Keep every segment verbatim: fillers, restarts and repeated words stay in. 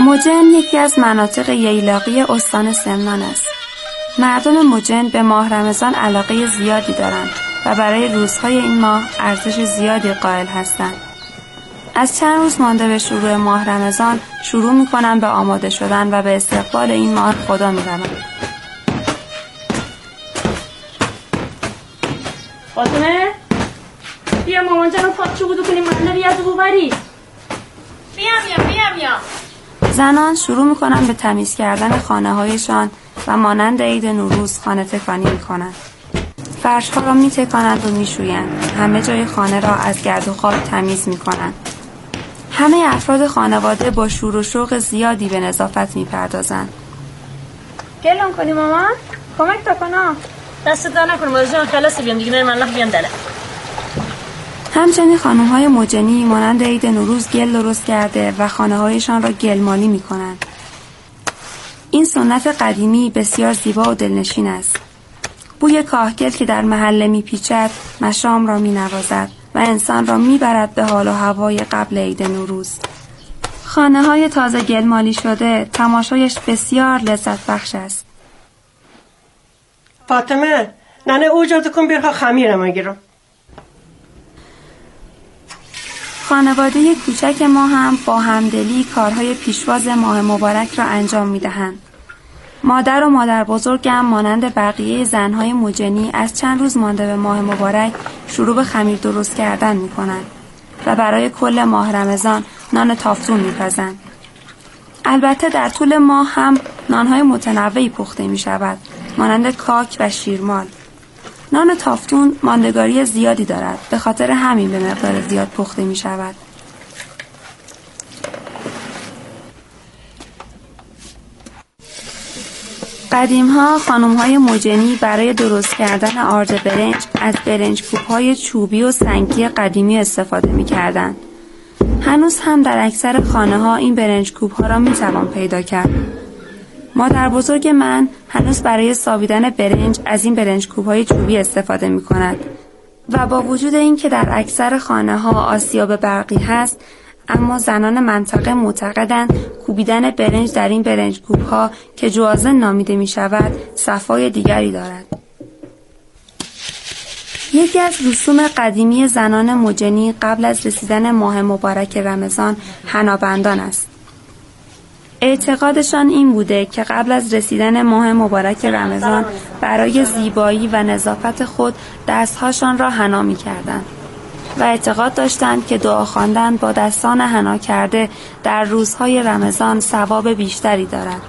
مجن یکی از مناطق ییلاقی استان سمنان است. مردم مجن به ماه رمضان علاقه زیادی دارند و برای روزهای این ماه ارزش زیادی قائل هستند. از چند روز مانده به شروع ماه رمضان شروع می‌کنند به آماده شدن و به استقبال این ماه خدا می‌روند. فاطمه بیا مامان جان پاچو بودو کنیم من ریاض بوری. بیا بیا بیا بیا. زنان شروع می‌کنند به تمیز کردن خانه‌هایشان و مانند عید نوروز خانه تکانی می‌کنند. فرش‌ها را می‌تکانند و می‌شویند. همه جای خانه را از گرد و خاک تمیز می‌کنند. همه افراد خانواده با شور و شوق زیادی به نظافت می‌پردازند. گلون کنی مامان؟ کمک تا کنا. دست تا نکنم بازم خلاص بیام دیگه من الله بیام دله. همچنین خانم‌های مجنی مانند عید نوروز گل درست کرده و خانه‌هایشان را گلمالی می‌کنند. این سنت قدیمی بسیار زیبا و دلنشین است. بوی کاهگل که در محله می‌پیچد مشام را می‌نوازد و انسان را می‌برد به حال و هوای قبل عید نوروز. خانه‌های تازه گلمالی شده تماشایش بسیار لذت بخش است. فاطمه ننه اوجا کن بیرها خمیرم گیرم. خانواده کوچک ما هم با همدلی کارهای پیشواز ماه مبارک را انجام می‌دهند. مادر و مادر بزرگم مانند بقیه زنهای مجنی از چند روز مانده به ماه مبارک شروع به خمیر درست کردن می‌کنند و برای کل ماه رمضان نان تافتون می‌پزند. البته در طول ماه هم نانهای متنوعی پخته می‌شود مانند کاک و شیرمال. نان تافتون ماندگاری زیادی دارد، به خاطر همین به مقدار زیاد پخته می شود. قدیم‌ها خانم‌های مجنی برای درست کردن آرد برنج از برنج کوب‌های چوبی و سنگی قدیمی استفاده می‌کردند. هنوز هم در اکثر خانه‌ها این برنج کوب‌ها را می‌توان پیدا کرد. مادر بزرگ من هنوز برای سابیدن برنج از این برنج کوب‌های چوبی استفاده می‌کند و با وجود اینکه در اکثر خانه‌ها آسیاب برقی هست، اما زنان منطقه معتقدند کوبیدن برنج در این برنج کوب‌ها که جوازن نامیده می‌شود صفای دیگری دارد. یکی از رسوم قدیمی زنان مجنی قبل از رسیدن ماه مبارک رمضان حنابندان است. اعتقادشان این بوده که قبل از رسیدن ماه مبارک رمضان برای زیبایی و نظافت خود دستهاشان را حنا می‌کردند و اعتقاد داشتند که دعا خواندن با دستان حنا کرده در روزهای رمضان ثواب بیشتری دارد.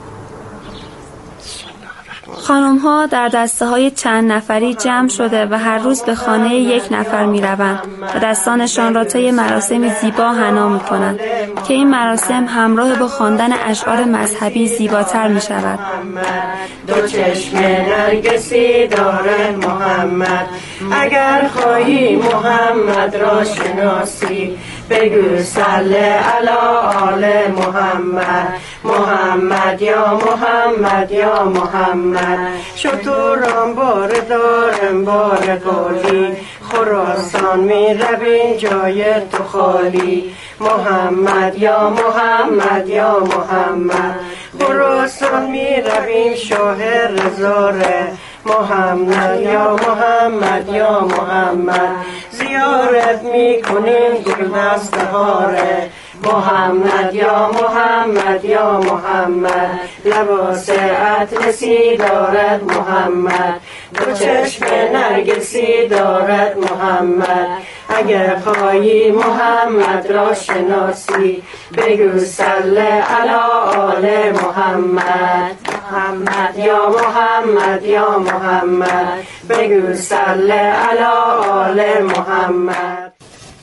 خانم‌ها در دسته‌های چند نفری جمع شده و هر روز به خانه یک نفر می‌روند و دستانشان را طی مراسمی زیبا حنا می‌کنند که این مراسم همراه با خواندن اشعار مذهبی زیباتر می‌شود. دو چشم نرگسی دارد محمد، اگر خواهی محمد را شناسی بگو صلی علی آل محمد. محمد یا محمد یا محمد، شطوران بار دارم بار قالی، خراسان می روین جای تو خالی. محمد یا محمد یا محمد، خراسان می رویم شاه رزاره. محمد یا محمد یا محمد، زیارت می کنیم گلدستهاره. محمد یا محمد یا محمد، لباس اطلسی دارد محمد، دو چشم نرگسی دارد محمد. اگر خواهی محمد را شناسی بگو صلی علی آل محمد. محمد یا محمد یا محمد، بگو صلی علی آل محمد.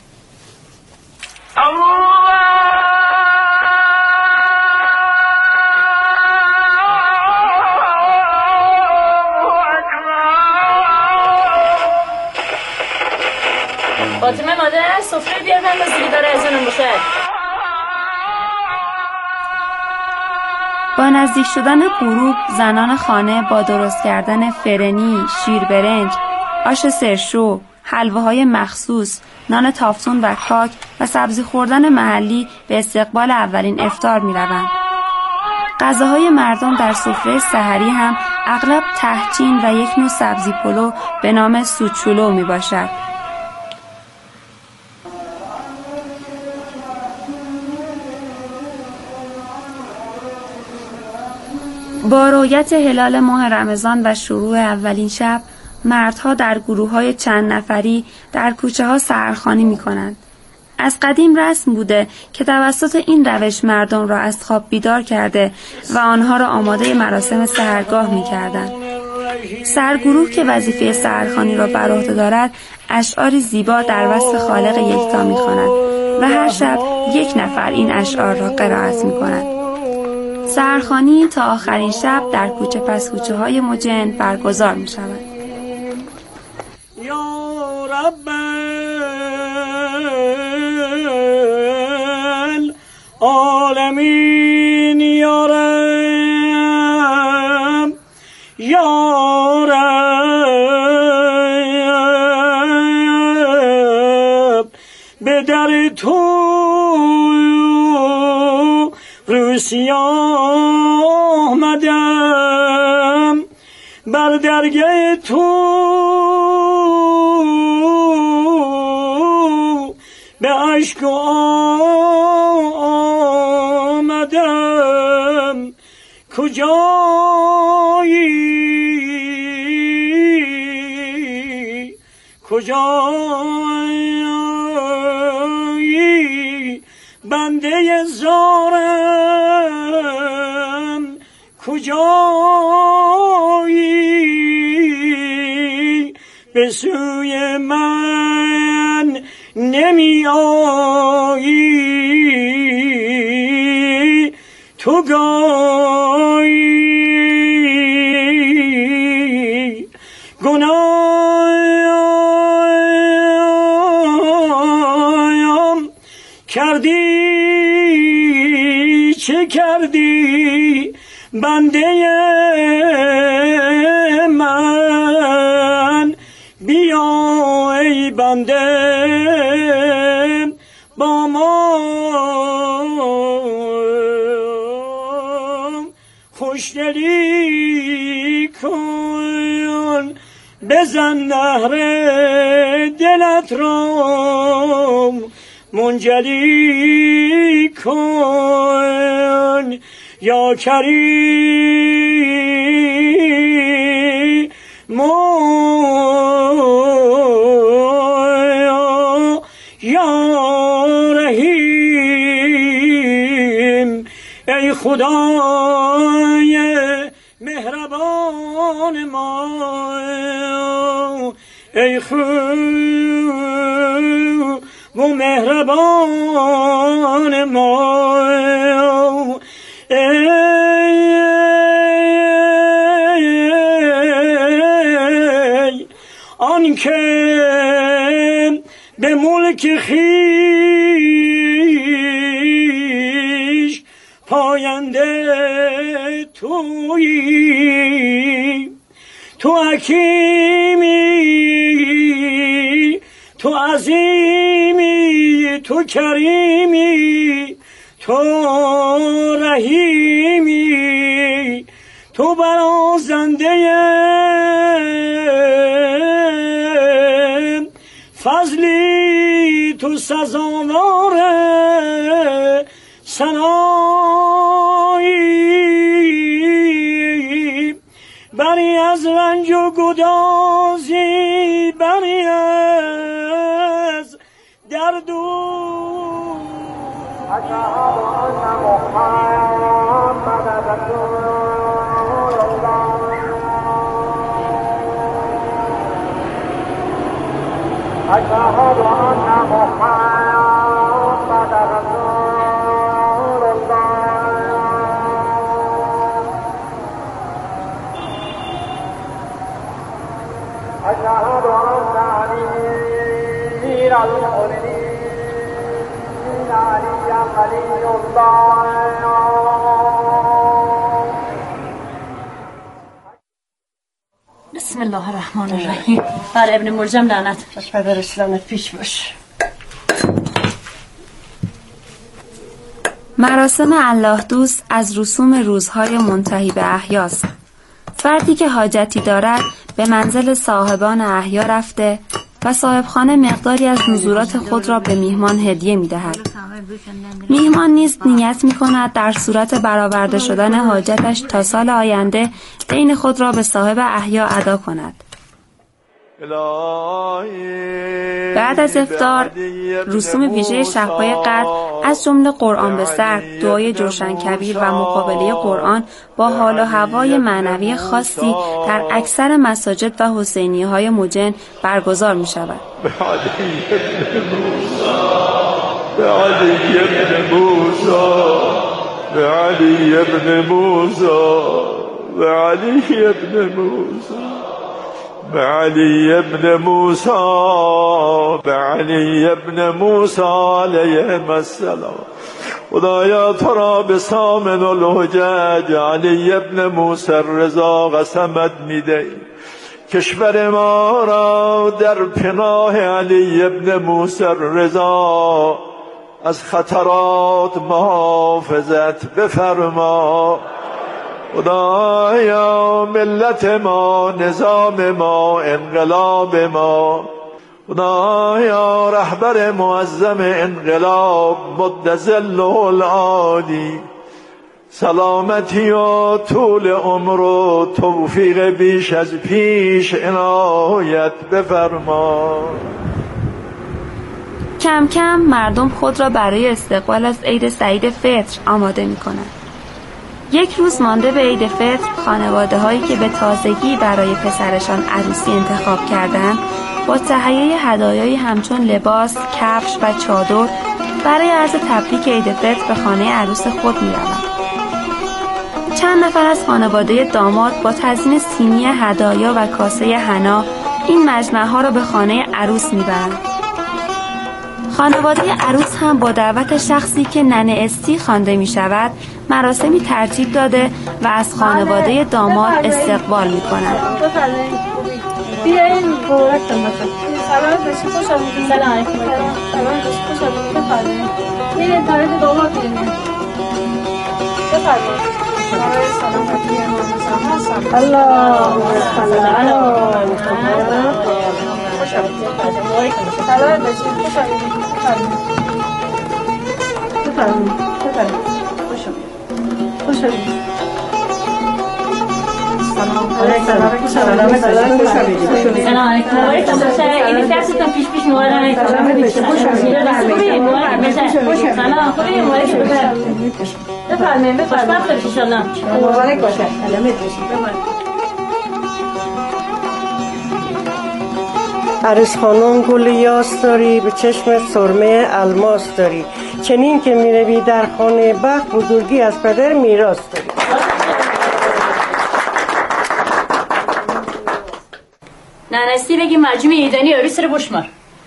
فاطمه مادر سفره بیار بنداز دیگه داره اذانم باشه. با نزدیک شدن غروب زنان خانه با درست کردن فرنی، شیر برنج، آش سرشو، حلوه‌های مخصوص، نان تافتون و کاک و سبزی خوردن محلی به استقبال اولین افطار می‌روند. غذاهای مردم در سفره سحری هم اغلب تهچین و یک نوع سبزی پلو به نام سوچولو میباشد. با رؤیت هلال ماه رمضان و شروع اولین شب، مردها در گروه‌های چند نفری در کوچه‌ها سحرخوانی می‌کنند. از قدیم رسم بوده که توسط این روش مردم را از خواب بیدار کرده و آنها را آماده مراسم سحرگاه می‌کردند. سرگروه که وظیفه سحرخوانی را بر عهده دارد، اشعاری زیبا در وصف خالق یکتا می‌خواند و هر شب یک نفر این اشعار را قرائت می‌کند. سحرخوانی تا آخرین شب در کوچه پس کوچه های مجن برگزار می شود. یا رب العالمین یا رب یا رب به در تو روسی آمدم بر درگاه تو به عشق آمدم کجایی کجایی بنده زارم کجایی به سوی من نمی آیی تو گایی گناهم کردی چه کردی بنده من بیا ای بنده با ما خوشدلی کن بزن نهر دلت را منجلی کن یا کریم یا رحیم ای خدای مهربان ما ای خوب و مهربان ما ای آنکه به ملک خویش پاینده تویی تو حکیمی تو عظیمی تو کریمی تو رحیمی تو برازنده فضلی تو سزاوار ثنایی بری از رنج و گدازی بری از درد و اشهد ان محمد رسول الله اشهد ان محمد رسول الله اشهد ان امیر المؤمنین علی ولی الله بسم الله الرحمن الرحیم. بر ابن ملجم لعنت. پدر اسلامت پیش باش. مراسم الله دوست از رسوم روزهای منتهی به احیاست. فردی که حاجتی دارد به منزل صاحبان احیا رفته و صاحبخانه مقداری از نزولات خود را به میهمان هدیه می‌دهد. میهمان نیز نیت می‌کند در صورت برآورده شدن حاجتش تا سال آینده دین خود را به صاحب احیا ادا کند. بعد از افطار رسوم ویژه شب‌های قدر از جمله قرآن به سر، دعای جوشن کبیر و مقابله قرآن با حال و هوای معنوی خاصی در اکثر مساجد و حسینیه‌های مجن برگزار می‌شود. به علی ابن موسی به علی ابن موسی به علی ابن موسی به علی ابن موسی به علی ابن موسی علیه السلام. خدایا تو را به سامن الحجج علی ابن موسی رضا قسمت میده کشور ما را در پناه علی ابن موسی رضا از خطرات محافظت بفرما. خدایا ملت ما، نظام ما، انقلاب ما، خدایا رهبر معظم انقلاب مد ظله العالی سلامتی و طول عمر و توفیق بیش از پیش عنایت بفرما. کم کم مردم خود را برای استقبال از عید سعید فطر آماده می کنند. یک روز مانده به عید فطر خانواده هایی که به تازگی برای پسرشان عروسی انتخاب کردند با تهیه هدایایی همچون لباس، کفش و چادر برای عرض تبریک عید فطر به خانه عروس خود می روند. چند نفر از خانواده داماد با تزیین سینی هدایا و کاسه حنا این مجمع ها را به خانه عروس می برند. خانواده عروس هم با دعوت شخصی که ننه استی خوانده می شود مراسمی ترتیب داده و از خانواده داماد استقبال می کنند. بیاین مبارکتون باشه. سلام باشی، خوش آمدید. سلام علیکم. سلام باشی، خوش آمدید. بفرمایید. میرین طرف داماد میرین. بفرمایید. سلام علیکم. الله سلام. خوش آمدید. سلام باشی، خوش آمدید. بفرمایید. بفرمایید. خوش آمدید. خوش آمدید. سلام علیکم. سلام علیکم. سلام علیکم. این دستتون پیش پیش مبارک. سلام علیکم. خوش آمدید. مبارک. سلام خوبی مبارک. بفرمایید. بفرمایید. ان شاء الله. مبارک باشه. سلامت باشید. عروس خانم گل یاس داری، به چشم سرمه الماس داری، چنین که میروی در خانه بخت بزرگی از پدر میراث داری. نانستی بگی مجموع ایدانی عروس رو بشمار.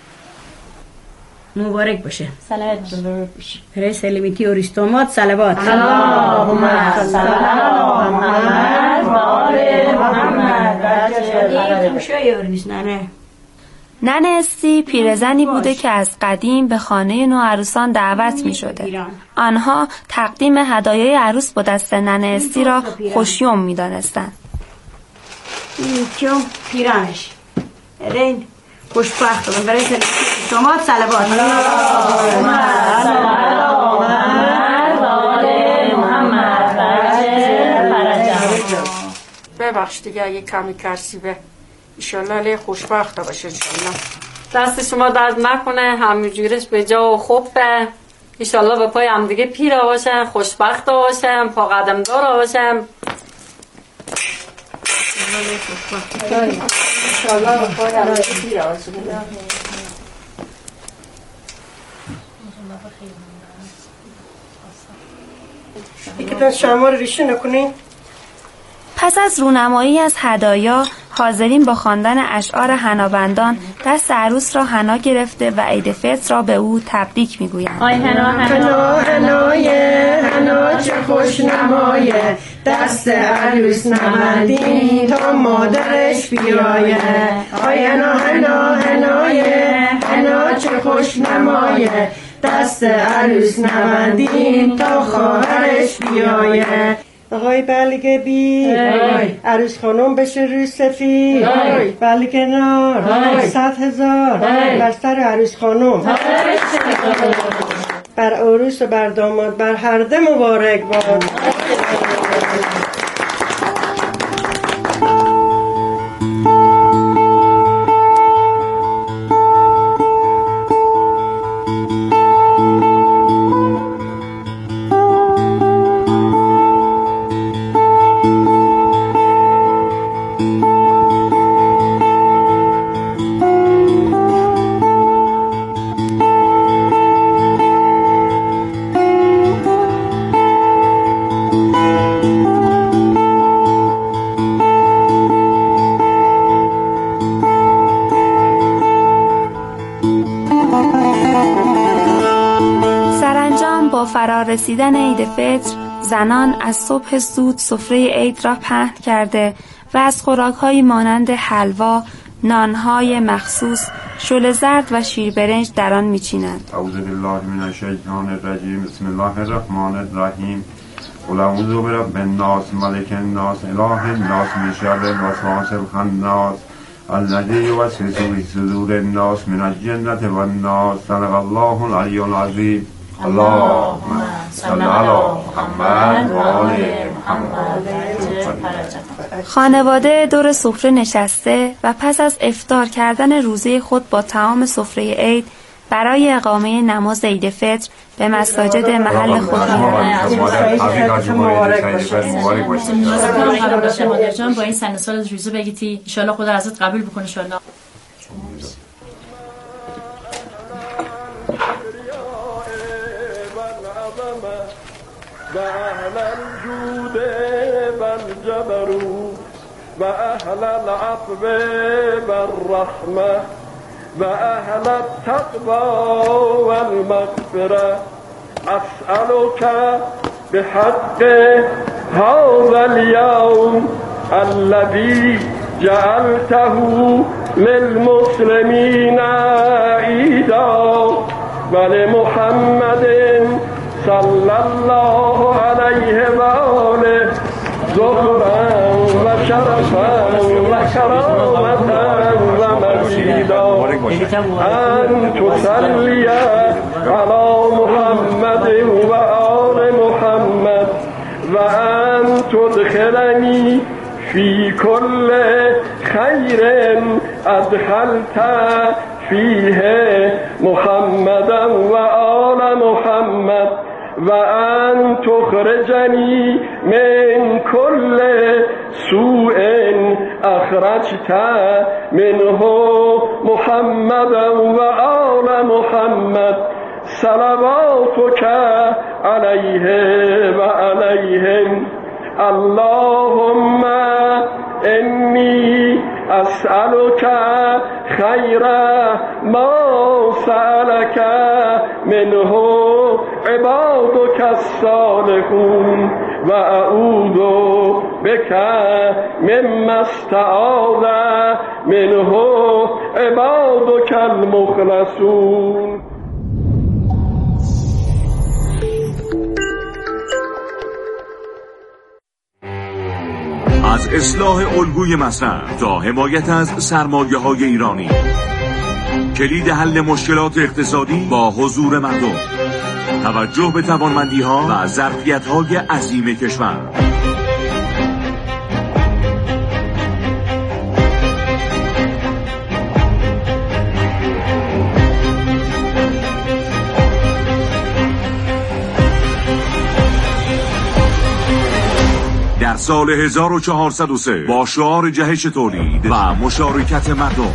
مبارک باشه. سلامت باشه. پره سلمیتی عروس داماد صلوات. اللهم صل علی محمد و آل محمد. این خوشای عروس ننه. ننه استی پیرزنی بوده که از قدیم به خانه نوعروسان دعوت می شده. آنها تقدیم هدایای عروس با دست ننه استی را خوشیوم می دانستند. این کیوم پیرانش رین خوشبخت و برای سلامتی داماد صلوات. اللهم صل علی محمد و آل محمد. ببخش دیگه اگه کمی کرسیبه ایشالله علیه خوشبخت باشه. ایشالله دست شما درد نکنه، همینجورش به جا و خوب به ایشالله به پای هم دیگه پیر باشم، خوشبخت باشم، پا قدم دار باشم. ایشالله به پای هم دیگه پیر باشم. یکی تا شما رو ریشه نکنی؟ پس از رونمایی از هدایا حاضرین با خواندن اشعار حنابندان دست عروس را حنا گرفته و عید فطر را به او تبریک میگویند. آی حنا حنا حنای حنا چه خوش نمایه، دست عروس نوردین تا مادرش بیایه. آی حنا حنا حنای حنا چه خوش نمایه، دست عروس نوردین تا خواهرش بیایه. آقای بلگه بی عروس خانم بشه روی سفید، بلگه نار صد هزار بر سر عروس خانم، بر عروس و بر داماد بر هر ده مبارک باد. فرا رسیدن عید فطر، زنان از صبح زود سفره عید را پهن کرده و از خوراک‌هایی مانند حلوا، نان‌های مخصوص، شل زرد و شیربرنج در آن می‌چینند. اعوذ بالله من الشیطان الرجیم. بسم الله الرحمن الرحیم. قل اعوذ برب الناس ملک الناس اله الناس من شر الوسواس الخناس الذی یوسوس فی صدور الناس من الجنة والناس. صدق الله العلی العظیم. اللهم صل علی محمد و آل محمد. خانواده دور سفره نشسته و پس از افطار کردن روزه خود با طعام سفره عید برای اقامه نماز عید فطر به مساجد محل خود می‌روند. مادر جان با این سن سال روزه بگیتی ان شاء الله خدا ازت قبول بکنه ان شاء الله. و اهل الجود والجبروت و اهل العفو والرحمه و اهل التقوى والمغفره اسألك بحق هذا اليوم الذي جعلته للمسلمين عيدا ولمحمد صلی الله علیه و آله ظهرا و شرفا و کرامتا و مزیدا ان تصلی علی محمد و آل محمد و ان تدخلنی فی کل خیر ادخلت فیه محمدا و آل محمد و ان تخرجنی من کل سوء اخرجت منه محمدا و آل محمد صلواتک علیه و علیهم. اللهم انی اسألك خیر ما سألك منه عبادك الصالحون و اعوذ بك مما استعاذ منه عبادك المخلصون. از اصلاح الگوی مصرف تا حمایت از سرمایه‌های ایرانی، کلید حل مشکلات اقتصادی با حضور مردم، توجه به توانمندی‌ها و ظرفیت‌های عظیم کشور. در سال هزار و چهارصد و سه با شعار جهش تولید و مشارکت مردم،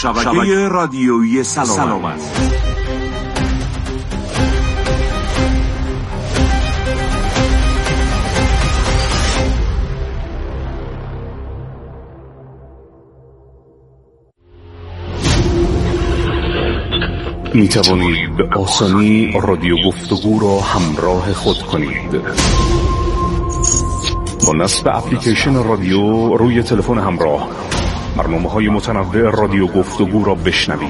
شبکه رادیویی سلامت. می توانید به آسانی رادیو گفتگو را همراه خود کنید. با نصب اپلیکیشن رادیو روی تلفن همراه برنامه‌های متنوع رادیو گفتگو را بشنوید.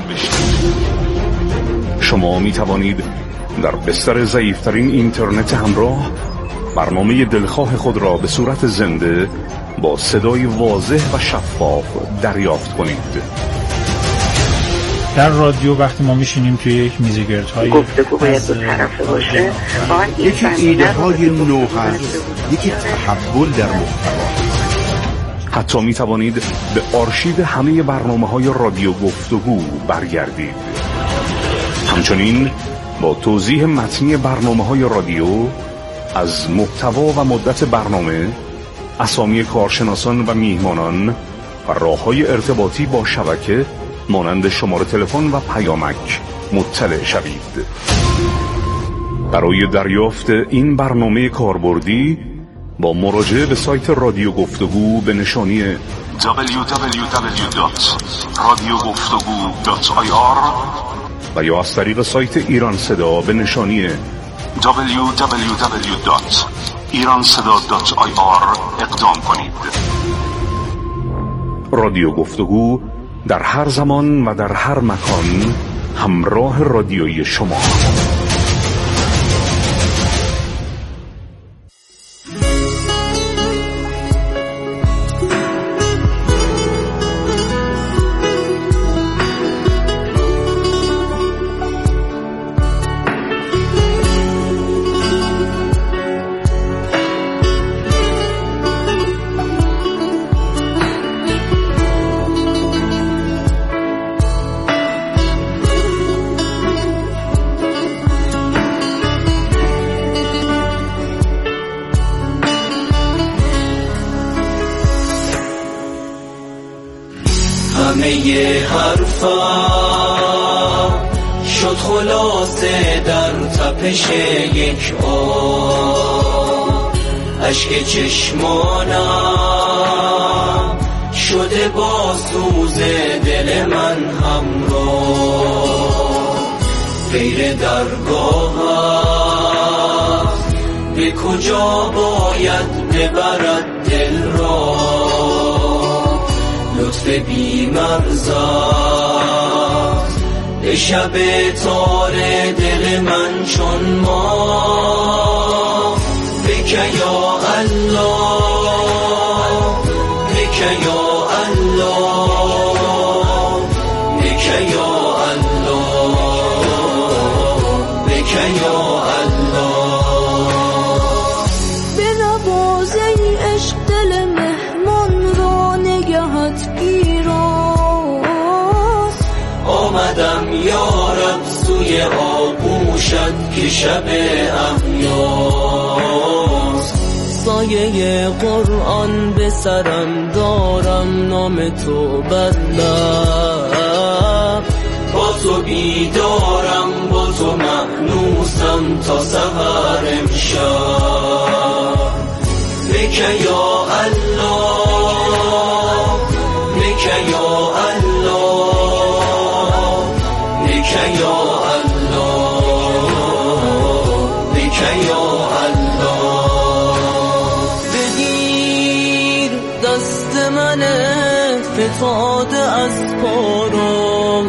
شما می توانید در بستر ضعیف‌ترین اینترنت همراه برنامه دلخواه خود را به صورت زنده با صدای واضح و شفاف دریافت کنید. در رادیو وقتی ما میشینیم توی یک میزگردهای گفتگو باید دو طرفه باشه، یکی ایده های نو هست، یکی تحول در محتوا. حتی می توانید به آرشیو همه برنامه های رادیو گفتگو برگردید. همچنین با توضیح متنی برنامه های رادیو از محتوا و مدت برنامه، اسامی کارشناسان و میهمانان و راه‌های ارتباطی با شبکه مانند شماره تلفن و پیامک مطلع شوید. برای دریافت این برنامه کاربردی با مراجعه به سایت رادیو گفتگو به نشانی دبلیو دبلیو دبلیو دات رادیو گفتگو دات آی آر و یا از طریق سایت ایران صدا به نشانی دبلیو دبلیو دبلیو دات ایران صدا دات آی آر اقدام کنید. رادیو گفتگو در هر زمان و در هر مکان همراه رادیویی شما. شد خلاصه در تپش یک آب، اشک چشمانم شده با سوز دل من همراه. غیر درگاه به کجا باید ببرد دل را؟ لطف بی مرزت به شب تار دل من چون ما. بک یا الله، بک یا الله، بک یا الله، بک یا الله. به نوازه ای عشق دل مهمان را نگهت گیراست. آمدم یارب سوی آغوشت که شب احیاست. سایه قرآن به سرم دارم، نام تو بر لب. با تو بیدارم، با تو مأنوسم تا سحر امشب. بک یا الله، بک یا الله، بک یا الله، بک یا الله. بگیر دست من فتاده از پارو،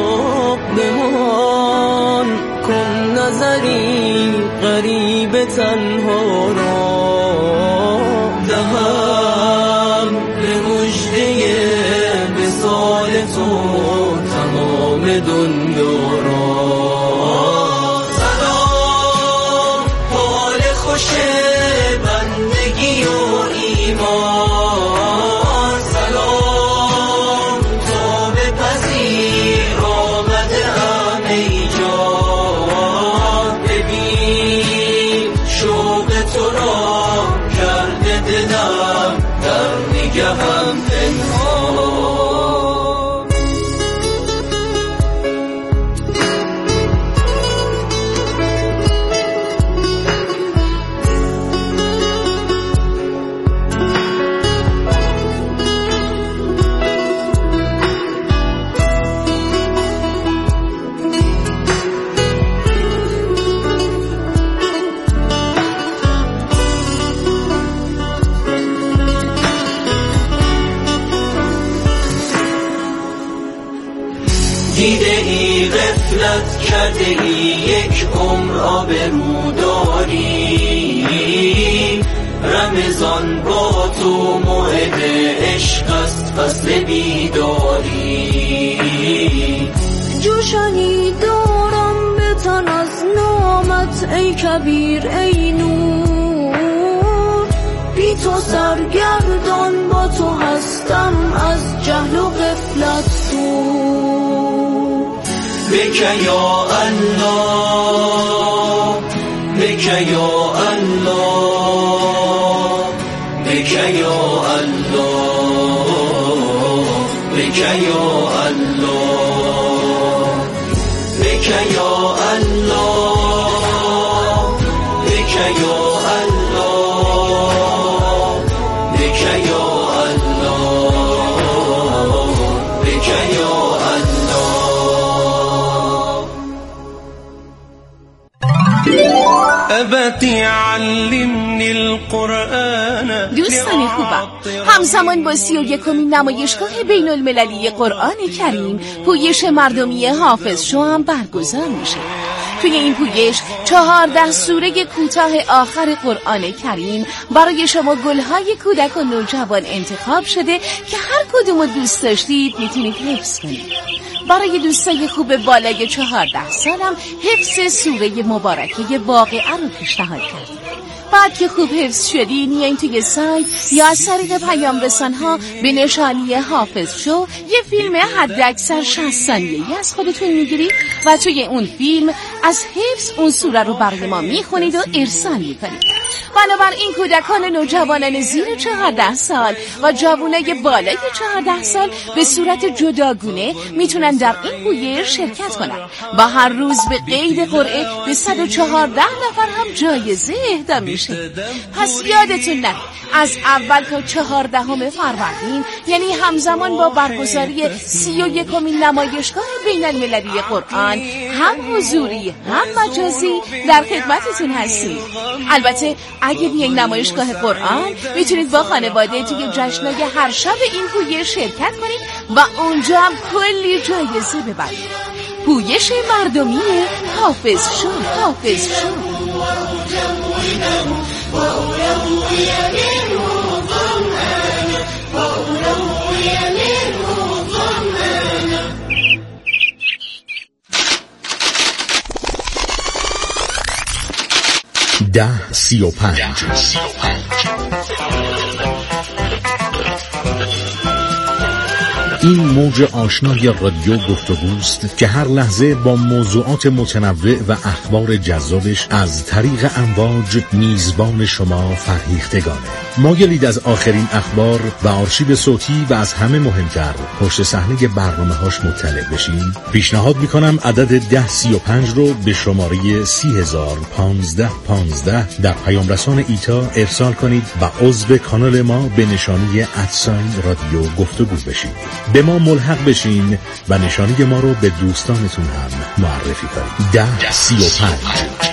بمان کن نظری غریب تنها را. دهم به مژده وصال تو تمام دنیا را. سلام حال خوش بندگی و ایمان. سلام تا بپذیر آمده‌ام ای جان. ببین شوق تو را کرده دلم در نگهم پنهان. دیده ای غفلت کرده ای یک عمر آبرو داری رمضان با تو موعد عشق است فصل بیداری جوشانی دارم به تن از نامت ای کبیر ای نور بی تو سرگردان با تو هستم از جهل و غفلت دور بک یا الله بک یا الله بک یا الله بک یا الله بک یا الله بک یا الله بک یا الله بک یا أبتي علمني القرآن. دوستان خوبم، همزمان با سی و یکمین نمایشگاه بین المللی قرآن کریم پویش مردمی حافظ شو هم برگزار میشه. توی این پویش چهارده سوره کوتاه آخر قرآن کریم برای شما گلهای کودک و نوجوان انتخاب شده که هر کدوم دوست داشتید میتونید حفظ کنید. برای دوستای خوب بالای چهارده سالم حفظ سوره مبارکه واقعه رو پیشنهاد کردیم. بعد که خوب حفظ شدین میایین توی سایت یا از طریق پیام رسان‌ها به نشانی حافظ شو یه فیلم حداکثر شصت ثانیه‌ای از خودتون میگیرید و توی اون فیلم از حفظ اون سوره رو برای ما میخونید و ارسال میکنید. بنابراین کودکان و نوجوانان زیر چهارده سال و جوانای بالای چهارده سال به صورت جداگونه میتونن در این پویش شرکت کنن و هر روز به قید قرعه به صد و چهارده نفر هم جایزه اهدا میشه. پس یادتون نره از اول تا چهاردهم فروردین، یعنی همزمان با برگزاری سی و یکمین نمایشگاه بین المللی قرآن، هم حضوری هم مجازی در خدمتتون هستیم. البته اگه بیاین نمایشگاه قرآن میتونید با خانواده توی جشنای هر شب این پویش شرکت کنید و اونجا هم کلی جایزه ببرید. پویش مردمی حافظ شو حافظ شو ده سی و پنج. این موج آشنای رادیو گفتگوست که هر لحظه با موضوعات متنوع و اخبار جذابش از طریق امواج میزبان شما فرهیختگانه. مایلید از آخرین اخبار و آرشیو صوتی و از همه مهمتر پشت صحنه برنامه‌هاش مطلع بشین؟ پیشنهاد میکنم عدد ده سی و پنج رو به شماره سی هزار پانزده پانزده در پیام رسان ایتا ارسال کنید و عضو کانال ما به نشانی ادساین رادیو گفتگو بشید. به ما ملحق بشین و نشانی ما رو به دوستانتون هم معرفی کنید. ده سی و پنج.